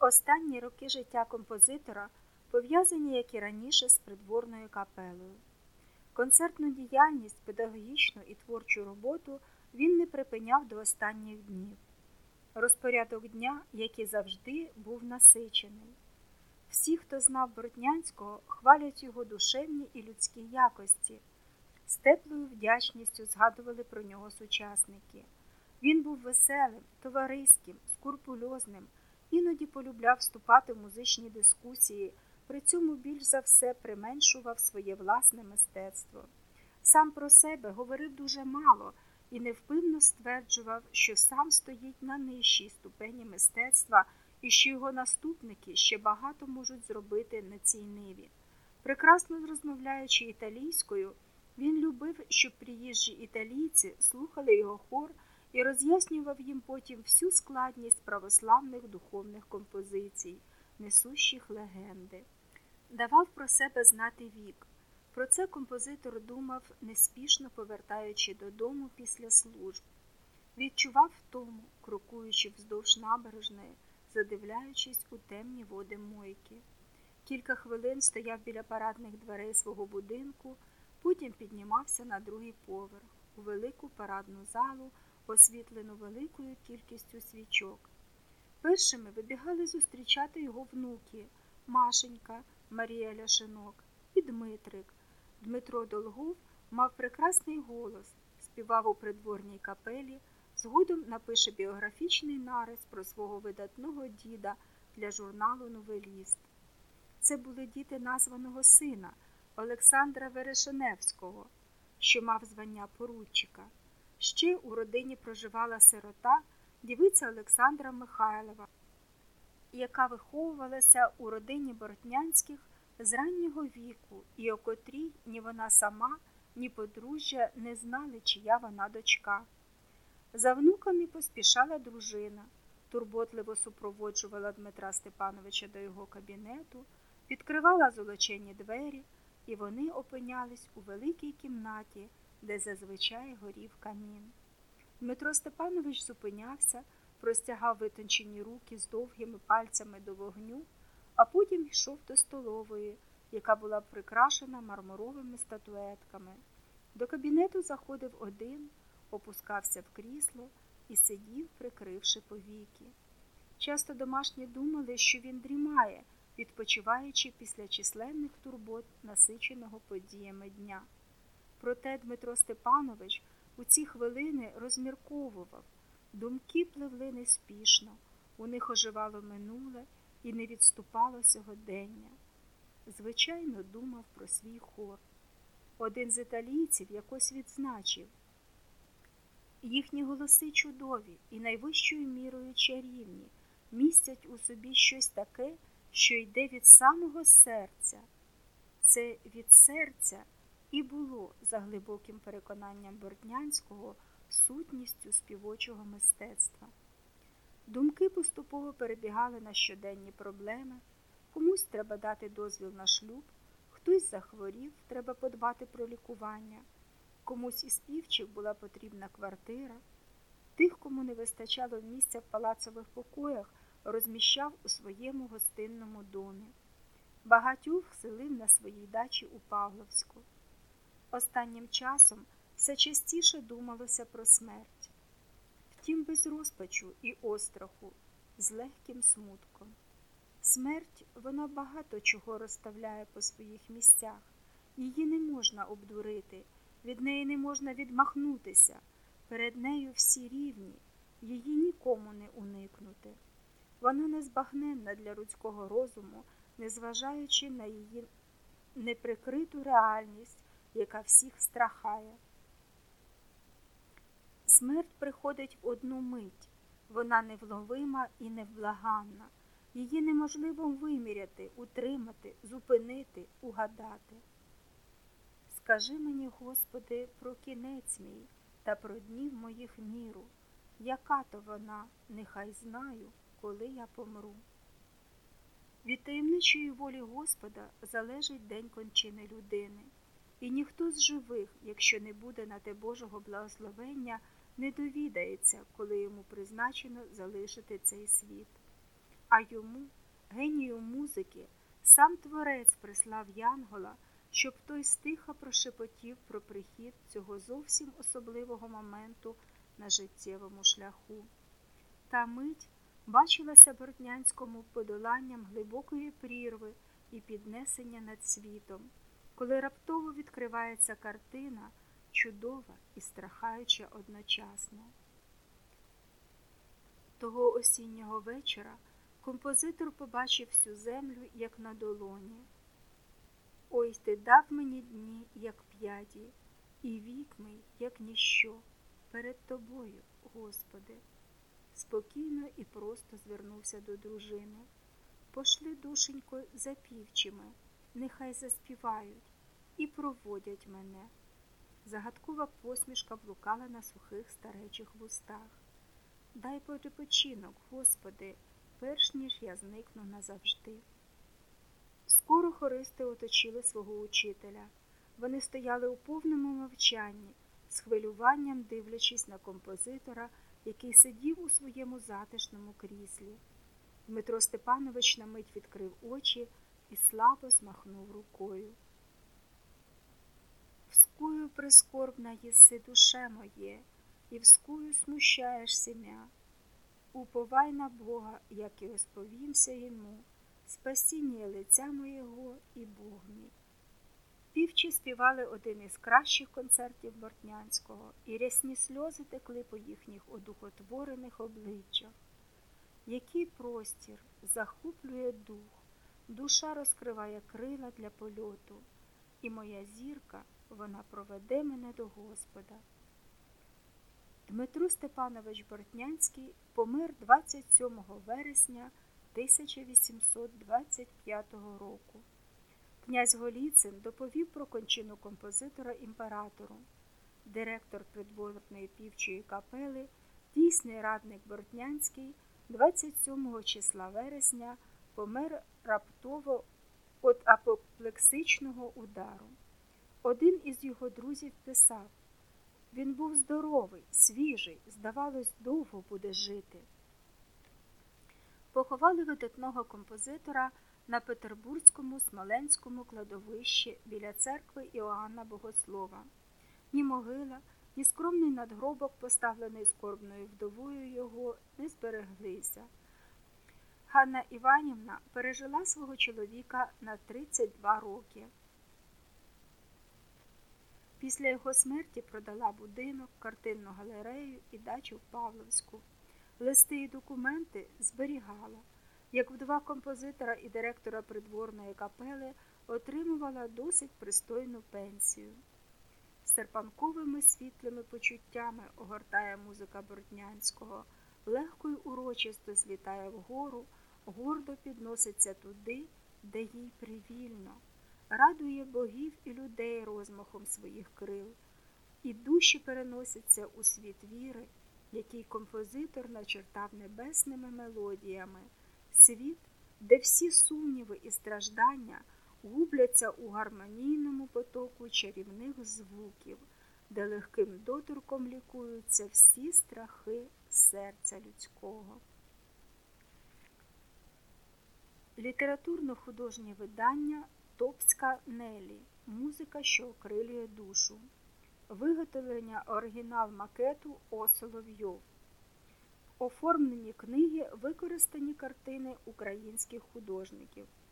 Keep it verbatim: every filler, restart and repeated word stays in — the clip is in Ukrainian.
Останні роки життя композитора пов'язані, як і раніше, з придворною капелою. Концертну діяльність, педагогічну і творчу роботу він не припиняв до останніх днів. Розпорядок дня, як і завжди, був насичений. Всі, хто знав Бортнянського, хвалять його душевні і людські якості. З теплою вдячністю згадували про нього сучасники. Він був веселим, товариським, скрупульозним, іноді полюбляв вступати в музичні дискусії, при цьому більш за все применшував своє власне мистецтво. Сам про себе говорив дуже мало і невпинно стверджував, що сам стоїть на нижчій ступені мистецтва і що його наступники ще багато можуть зробити на цій ниві. Прекрасно розмовляючи італійською, він любив, щоб приїжджі італійці слухали його хор і роз'яснював їм потім всю складність православних духовних композицій, несущих легенди. Давав про себе знати вік. Про це композитор думав, неспішно повертаючи додому після служб. Відчував втому, крокуючи вздовж набережної, задивляючись у темні води Мойки. Кілька хвилин стояв біля парадних дверей свого будинку, потім піднімався на другий поверх, у велику парадну залу, освітлену великою кількістю свічок. Першими вибігали зустрічати його внуки – Машенька, Марія Ляшинок і Дмитрик. Дмитро Долгов мав прекрасний голос, співав у придворній капелі, згодом напише біографічний нарис про свого видатного діда для журналу «Новеліст». Це були діти названого сина Олександра Верешиневського, що мав звання поручика. Ще у родині проживала сирота, дівиця Олександра Михайлова, яка виховувалася у родині Бортнянських з раннього віку і о котрій ні вона сама, ні подружжя не знали, чия вона дочка. За внуками поспішала дружина, турботливо супроводжувала Дмитра Степановича до його кабінету, відкривала золочені двері, і вони опинялись у великій кімнаті, де зазвичай горів камін. Дмитро Степанович зупинявся, простягав витончені руки з довгими пальцями до вогню, а потім йшов до столової, яка була прикрашена мармуровими статуетками. До кабінету заходив один, опускався в крісло і сидів, прикривши повіки. Часто домашні думали, що він дрімає, відпочиваючи після численних турбот, насиченого подіями дня. Проте Дмитро Степанович у ці хвилини розмірковував, думки пливли неспішно, у них оживало минуле і не відступало сьогодення. Звичайно, думав про свій хор. Один з італійців якось відзначив: їхні голоси чудові і найвищою мірою чарівні, містять у собі щось таке, що йде від самого серця. Це від серця і було, за глибоким переконанням Бортнянського, сутністю співочого мистецтва. Думки поступово перебігали на щоденні проблеми. Комусь треба дати дозвіл на шлюб, хтось захворів, треба подбати про лікування, комусь із співчих була потрібна квартира. Тих, кому не вистачало місця в палацових покоях, розміщав у своєму гостинному домі. Багатьох селив на своїй дачі у Павловську. Останнім часом все частіше думалося про смерть. Втім, без розпачу і остраху, з легким смутком. Смерть, вона багато чого розставляє по своїх місцях. Її не можна обдурити, від неї не можна відмахнутися. Перед нею всі рівні, її нікому не уникнути. Вона незбагненна для людського розуму, незважаючи на її неприкриту реальність, яка всіх страхає. Смерть приходить в одну мить, вона невловима і невблаганна. Її неможливо виміряти, утримати, зупинити, угадати. Скажи мені, Господи, про кінець мій та про днів моїх міру. Яка то вона, нехай знаю, коли я помру. Від таємничої волі Господа залежить день кончини людини. І ніхто з живих, якщо не буде на те Божого благословення, не довідається, коли йому призначено залишити цей світ. А йому, генію музики, сам Творець прислав янгола, щоб той стиха прошепотів про прихід цього зовсім особливого моменту на життєвому шляху. Та мить бачилася Бортнянському подоланням глибокої прірви і піднесення над світом, коли раптово відкривається картина, чудова і страхаюча одночасно. Того осіннього вечора композитор побачив всю землю, як на долоні. «Ой, ти дав мені дні, як п'яді, і вік мій, як ніщо, перед тобою, Господи». Спокійно і просто звернувся до дружини. «Пошли, душенько, за півчими, нехай заспівають і проводять мене». Загадкова посмішка блукала на сухих старечих вустах. «Дай перепочинок, Господи, перш ніж я зникну назавжди». Скоро хористи оточили свого учителя. Вони стояли у повному мовчанні, з хвилюванням дивлячись на композитора, який сидів у своєму затишному кріслі. Дмитро Степанович на мить відкрив очі і слабо змахнув рукою. «Вскую прискорбна єси, душе моє, і вскую смущаєш семя. Уповай на Бога, як і осповімся йому, спасіння лиця моєго і Бог мій». Півчі співали один із кращих концертів Бортнянського, і рясні сльози текли по їхніх одухотворених обличчях. Який простір захоплює дух, душа розкриває крила для польоту, і моя зірка, вона проведе мене до Господа. Дмитро Степанович Бортнянський помер двадцять сьомого вересня тисяча вісімсот двадцять п'ятого року. Князь Голіцин доповів про кончину композитора імператору. Директор придворної півчої капели, дійсний радник Бортнянський, двадцять сьомого числа вересня помер раптово від апоплексичного удару. Один із його друзів писав: «Він був здоровий, свіжий, здавалось, довго буде жити». Поховали видатного композитора на Петербурзькому Смоленському кладовищі біля церкви Іоанна Богослова. Ні могила, ні скромний надгробок, поставлений скорбною вдовою його, не збереглися. Ганна Іванівна пережила свого чоловіка на тридцять два роки. Після його смерті продала будинок, картинну галерею і дачу в Павловську. Листи і документи зберігала. Як вдова композитора і директора придворної капели отримувала досить пристойну пенсію. Серпанковими світлими почуттями огортає музика Бортнянського, легко й урочисто злітає вгору, гордо підноситься туди, де їй привільно, радує богів і людей розмахом своїх крил, і душі переносяться у світ віри, який композитор начертав небесними мелодіями, світ, де всі сумніви і страждання губляться у гармонійному потоку чарівних звуків, де легким доторком лікуються всі страхи серця людського. Літературно-художнє видання «Топська Нелі. Музика, що окрилює душу». Виготовлення оригінал-макету О. Соловйов. В оформленні книги використані картини українських художників.